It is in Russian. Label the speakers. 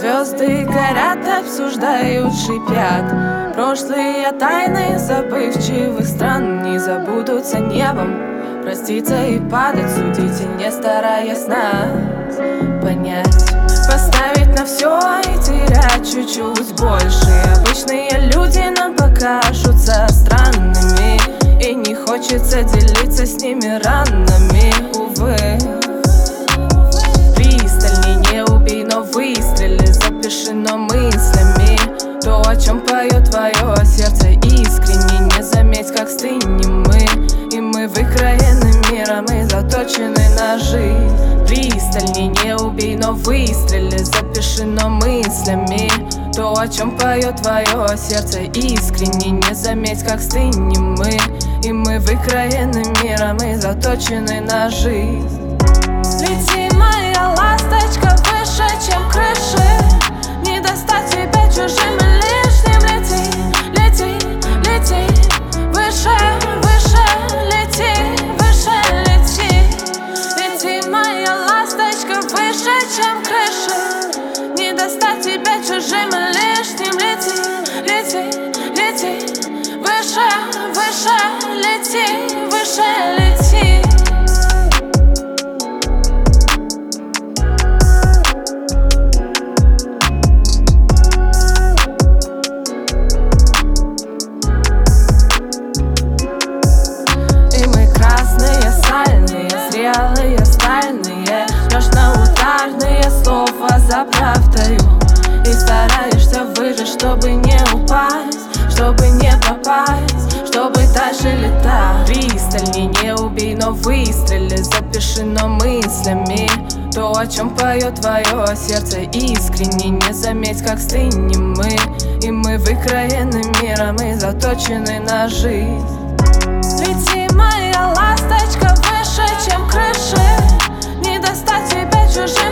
Speaker 1: Звезды горят, обсуждают, шипят. Прошлые тайны забывчивых стран не забудутся небом. Проститься и падать, судите, не стараясь нас понять. Поставить на все и терять чуть-чуть больше. Обычные люди нам покажутся странными, и не хочется делиться с ними ранами, увы. Пристальней не убей, но выстрели, запишено мыслями то, о чем поет твое сердце искренне. Не заметь, как стынем мы, и мы выкроены миром и заточены на жизнь. Пристальней не убей, но выстрели, запишено мыслями то, о чем поет твое сердце искренне. Не заметь, как стынем мы, и мы выкроены миром и заточены на жизнь.
Speaker 2: Лети, моя ласточка, выше, чем крыши. Не достать тебя чужим лишним. Лети, лети, лети, выше, выше, лети, выше, лети. Лети, моя ласточка, выше, чем крыши. Не достать тебя чужим лишним. Лети, лети, лети, выше, выше, лети, выше, лети.
Speaker 1: Зрелые, стальные, ждешь на ударные слова за правдою. И стараешься выжить, чтобы не упасть, чтобы не пропасть, чтобы дальше летать. Пристальней не убей, но выстрели, запишено мыслями то, о чем поет твое сердце искренне. Не заметь, как стынем мы, и мы выкроены миром и заточены на жизнь.
Speaker 2: Лети, моя ласточка, выше, чем крыши. Не достать тебя чужим